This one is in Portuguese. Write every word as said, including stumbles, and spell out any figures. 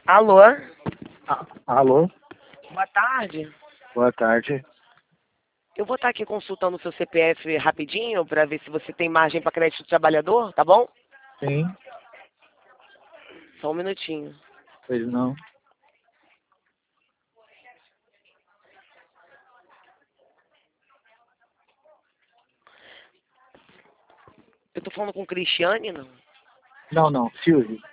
Alô? Ah, alô? Boa tarde. Boa tarde. Eu vou estar aqui consultando o seu C P F rapidinho para ver se você tem margem para crédito do trabalhador, tá bom? Sim, Só um minutinho. pois não. Eu tô falando com o Cristiane, não? Não, não, Silvio.